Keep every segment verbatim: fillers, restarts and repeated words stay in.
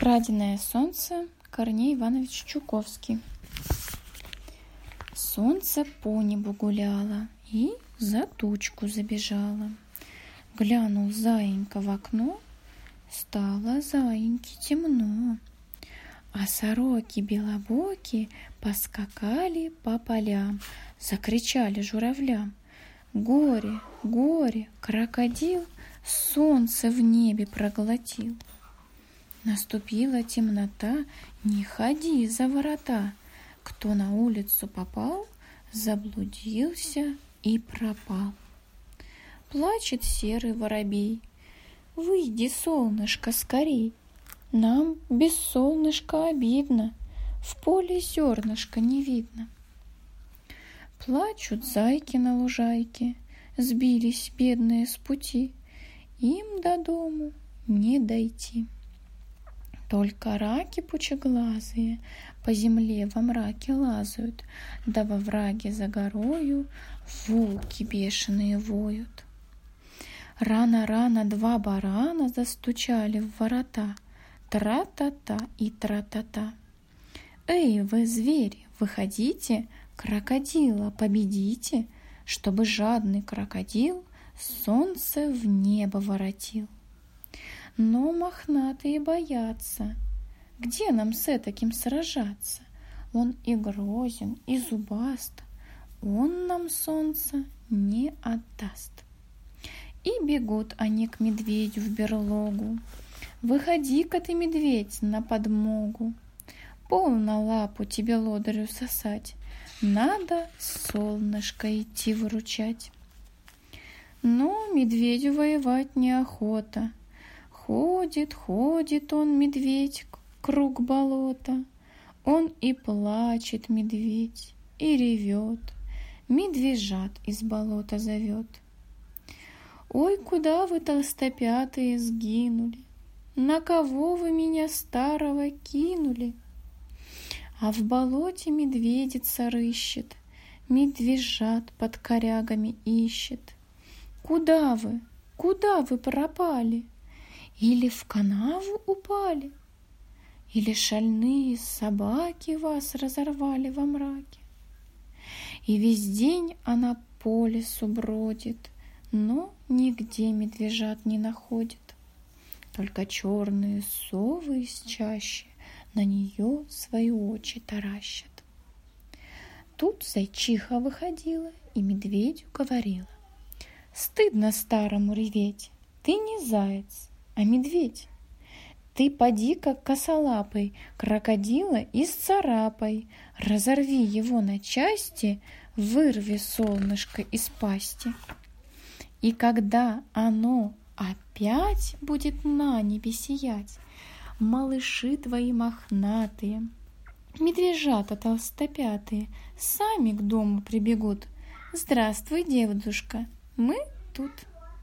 Краденое солнце. Корней Иванович Чуковский. Солнце по небу гуляло и за тучку забежало. Глянул заинька в окно, стало заиньке темно. А сороки белобоки поскакали по полям, закричали журавлям: горе, горе, крокодил солнце в небе проглотил. Наступила темнота, не ходи за ворота. Кто на улицу попал, заблудился и пропал. Плачет серый воробей: выйди, солнышко, скорей. Нам без солнышка обидно, в поле зернышка не видно. Плачут зайки на лужайке, сбились бедные с пути, им до дому не дойти. Только раки пучеглазые по земле во мраке лазают, да во враге за горою волки бешеные воют. Рано-рано два барана застучали в ворота, тра-та-та и тра-та-та. Эй, вы, звери, выходите, крокодила победите, чтобы жадный крокодил солнце в небо воротил. Но мохнатые боятся. Где нам с этаким сражаться? Он и грозен, и зубаст, он нам солнце не отдаст. И бегут они к медведю в берлогу. Выходи-ка ты, медведь, на подмогу. Полно лапу тебе лодырю сосать, надо солнышко идти выручать. Но медведю воевать неохота. Ходит, ходит он, медведь, круг болота. Он и плачет, медведь, и ревет, медвежат из болота зовет. Ой, куда вы, толстопятые, сгинули? На кого вы меня старого кинули? А в болоте медведица рыщет, медвежат под корягами ищет. Куда вы, куда вы пропали? Или в канаву упали? Или шальные собаки вас разорвали во мраке? И весь день она по лесу бродит, но нигде медвежат не находит. Только черные совы из чащи на нее свои очи таращат. Тут зайчиха выходила и медведю говорила: стыдно старому реветь, ты не заяц, а медведь. Ты поди, как косолапый, крокодила исцарапай, разорви его на части, вырви солнышко из пасти. И когда оно опять будет на небе сиять, малыши твои мохнатые, медвежата толстопятые, сами к дому прибегут. Здравствуй, девушка, мы тут.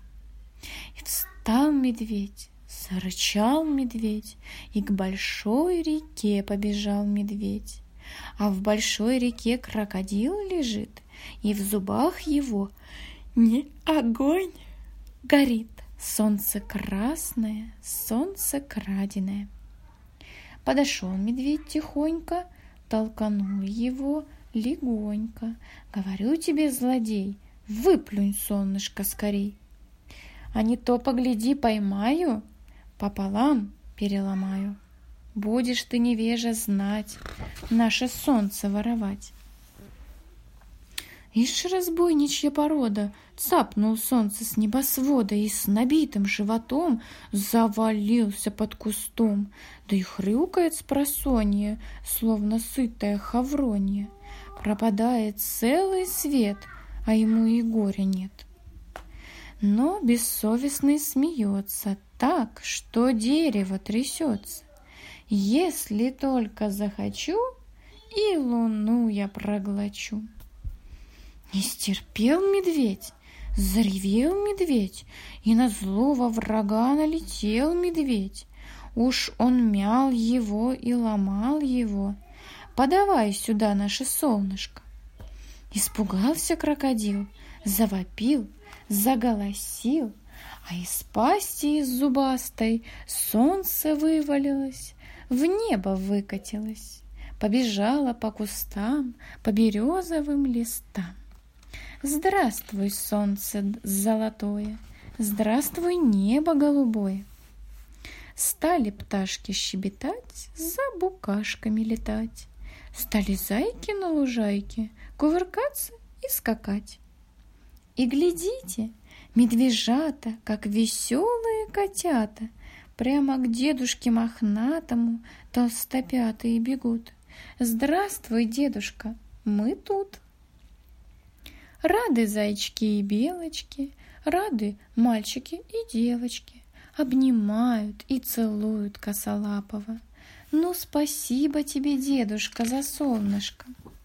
И встал медведь, зарычал медведь, и к большой реке побежал медведь. А в большой реке крокодил лежит, и в зубах его не огонь горит, солнце красное, солнце краденое. Подошел медведь тихонько, толканул его легонько. Говорю тебе, злодей, выплюнь солнышко скорей. А не то, погляди, поймаю, пополам переломаю. Будешь ты, невежа, знать, наше солнце воровать. Ишь, разбойничья порода, цапнул солнце с небосвода и с набитым животом завалился под кустом, да и хрюкает спросонья, словно сытая хавронья. Пропадает целый свет, а ему и горя нет. Но бессовестный смеется так, что дерево трясется. Если только захочу, и луну я проглочу. Не стерпел медведь, заревел медведь, и на злого врага налетел медведь. Уж он мял его и ломал его. Подавай сюда наше солнышко. Испугался крокодил, завопил, заголосил, а из пасти из зубастой солнце вывалилось, в небо выкатилась, побежала по кустам, по березовым листам. Здравствуй, солнце золотое, здравствуй, небо голубое. Стали пташки щебетать, за букашками летать. Стали зайки на лужайке кувыркаться и скакать. И глядите, медвежата, как веселые котята, прямо к дедушке мохнатому толстопятые бегут. Здравствуй, дедушка, мы тут. Рады зайчики и белочки, рады мальчики и девочки, обнимают и целуют косолапого. Ну, спасибо тебе, дедушка, за солнышко.